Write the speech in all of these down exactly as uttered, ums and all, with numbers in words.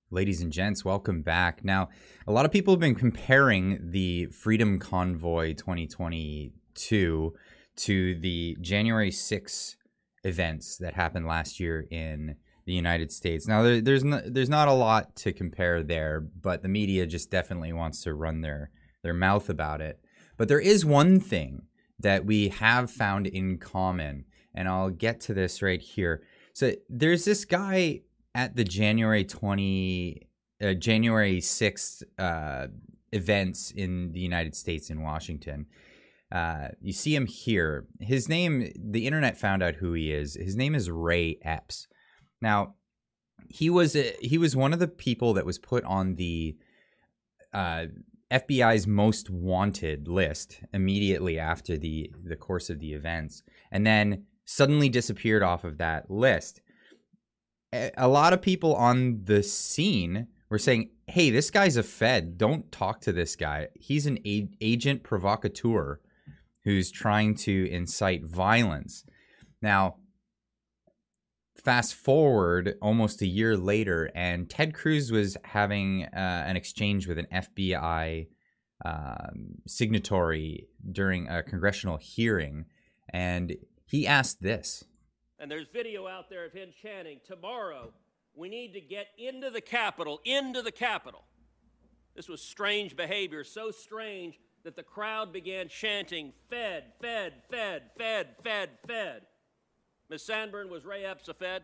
Ladies and gents, welcome back. Now, a lot of people have been comparing the Freedom Convoy twenty twenty-two to the January sixth events that happened last year in the United States. Now, there, there's no, there's not a lot to compare there, but the media just definitely wants to run their their mouth about it. But there is one thing that we have found in common, and I'll get to this right here. So there's this guy at the January twenty, uh, January sixth uh, events in the United States in Washington. Uh, you see him here. His name, the internet found out who he is. His name is Ray Epps. Now, he was a, he was one of the people that was put on the uh, F B I's most wanted list immediately after the the course of the events, and then suddenly disappeared off of that list. A lot of people on the scene were saying, hey, this guy's a Fed. Don't talk to this guy. He's an a- agent provocateur who's trying to incite violence. Now, fast forward almost a year later, and Ted Cruz was having uh, an exchange with an F B I um, signatory during a congressional hearing, and he asked this. And there's video out there of him chanting, tomorrow we need to get into the Capitol, into the Capitol. This was strange behavior, so strange that the crowd began chanting, Fed, Fed, Fed, Fed, Fed, Fed. Miz Sandburn, was Ray Epps a Fed?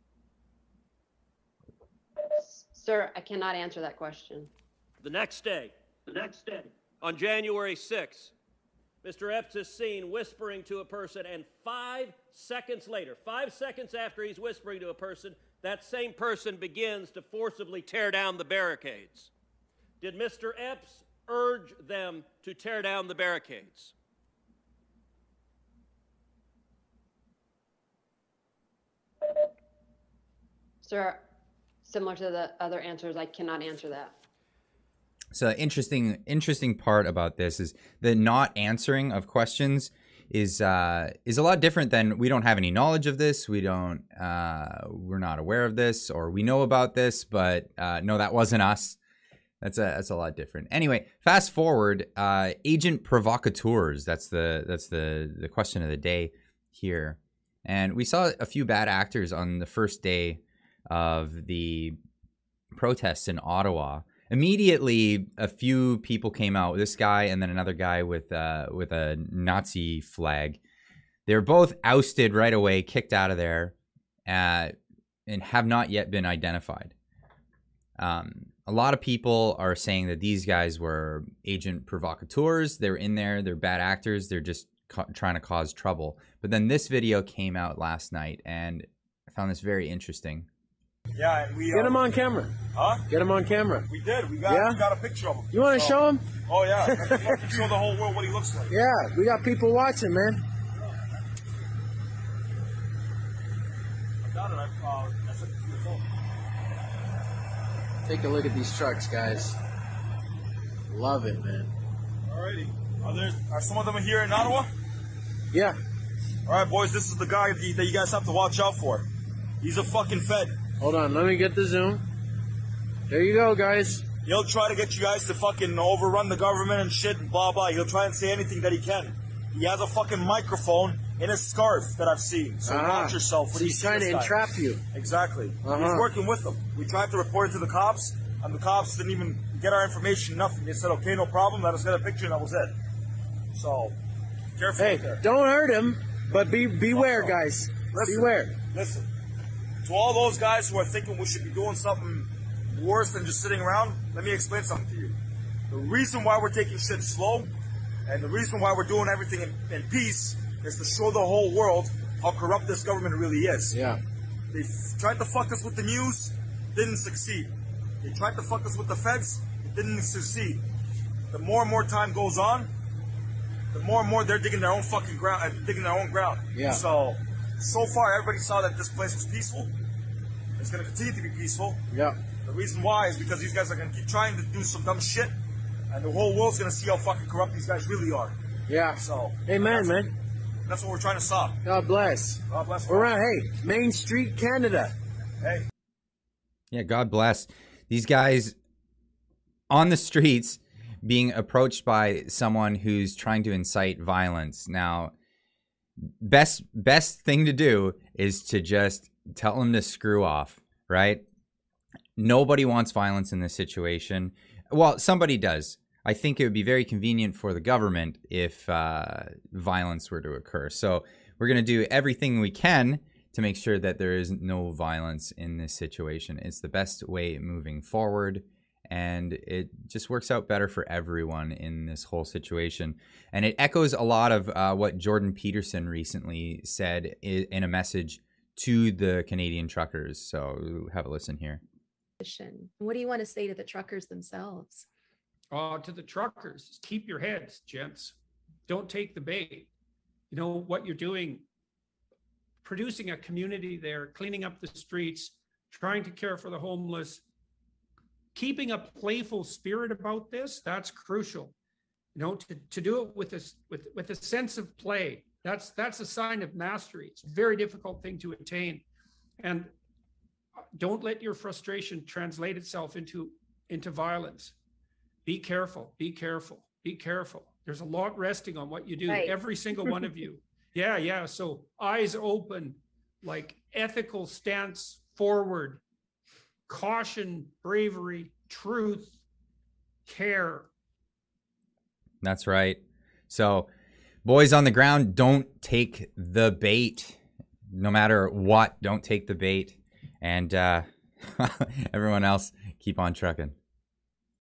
Sir, I cannot answer that question. The next day, the next day, on January sixth, Mister Epps is seen whispering to a person, and five seconds later, five seconds after he's whispering to a person, that same person begins to forcibly tear down the barricades. Did Mister Epps urge them to tear down the barricades? Sir, similar to the other answers, I cannot answer that. So interesting, interesting part about this is the not answering of questions is uh, is a lot different than we don't have any knowledge of this. We don't, uh, we're not aware of this, or we know about this, but uh, no, that wasn't us. That's a that's a lot different. Anyway, fast forward, uh, agent provocateurs. That's the that's the the question of the day here, and we saw a few bad actors on the first day of the protests in Ottawa. Immediately, a few people came out. This guy and then another guy with uh, with a Nazi flag. They were both ousted right away, kicked out of there, uh, and have not yet been identified. Um, a lot of people are saying that these guys were agent provocateurs. They're in there. They're bad actors. They're just ca- trying to cause trouble. But then this video came out last night, and I found this very interesting. Yeah, we get um, him on camera. Huh? Get him on camera. We did. We got. Yeah? We got a picture of him. You want to so, show him? Oh yeah. I can show the whole world what he looks like. Yeah, we got people watching, man. I got it. I, uh, I sent it to your phone. Take a look at these trucks, guys. Love it, man. Alrighty. Are there? Are some of them here in Ottawa? Yeah. All right, boys. This is the guy that you guys have to watch out for. He's a fucking Fed. Hold on, let me get the zoom. There you go, guys. He'll try to get you guys to fucking overrun the government and shit and blah, blah. He'll try and say anything that he can. He has a fucking microphone in his scarf that I've seen. So uh-huh. watch yourself when so you he's see trying this to guy. entrap you. Exactly. Uh-huh. He's working with them. We tried to report it to the cops, and the cops didn't even get our information, nothing. They said, okay, no problem. Let us get a picture, and that was it. So, careful Hey, there. don't hurt him, but be beware, Also, guys. Listen, beware. Listen. To all those guys who are thinking we should be doing something worse than just sitting around, let me explain something to you. The reason why we're taking shit slow, and the reason why we're doing everything in, in peace, is to show the whole world how corrupt this government really is. Yeah. They f- tried to fuck us with the news, didn't succeed. They tried to fuck us with the feds, it didn't succeed. The more and more time goes on, the more and more they're digging their own fucking ground, uh, digging their own ground. Yeah. So, so far everybody saw that this place was peaceful. It's going to continue to be peaceful. Yeah. The reason why is because these guys are going to keep trying to do some dumb shit, and the whole world's going to see how fucking corrupt these guys really are. Yeah. So, Amen, that's, man. That's what we're trying to stop. God bless. God bless. We're around, hey, Main Street, Canada. Hey. Yeah, God bless. These guys on the streets being approached by someone who's trying to incite violence. Now, best best thing to do is to just tell them to screw off, right? Nobody wants violence in this situation. Well, somebody does. I think it would be very convenient for the government if uh, violence were to occur. So we're going to do everything we can to make sure that there is no violence in this situation. It's the best way moving forward, and it just works out better for everyone in this whole situation. And it echoes a lot of uh, what Jordan Peterson recently said in a message to the Canadian truckers. So have a listen here. What do you want to say to the truckers themselves? Uh, to the truckers, is keep your heads, gents. Don't take the bait. You know what you're doing, producing a community there, cleaning up the streets, trying to care for the homeless, keeping a playful spirit about this, that's crucial. You know, to, to do it with this with with a sense of play. That's that's a sign of mastery. It's a very difficult thing to attain. And don't let your frustration translate itself into into violence. Be careful, be careful, be careful. There's a lot resting on what you do, right. Every single one of you. Yeah, yeah. So eyes open, like ethical stance forward, caution, bravery, truth, care. That's right. So boys on the ground, don't take the bait. No matter what, don't take the bait. And uh, everyone else, keep on trucking.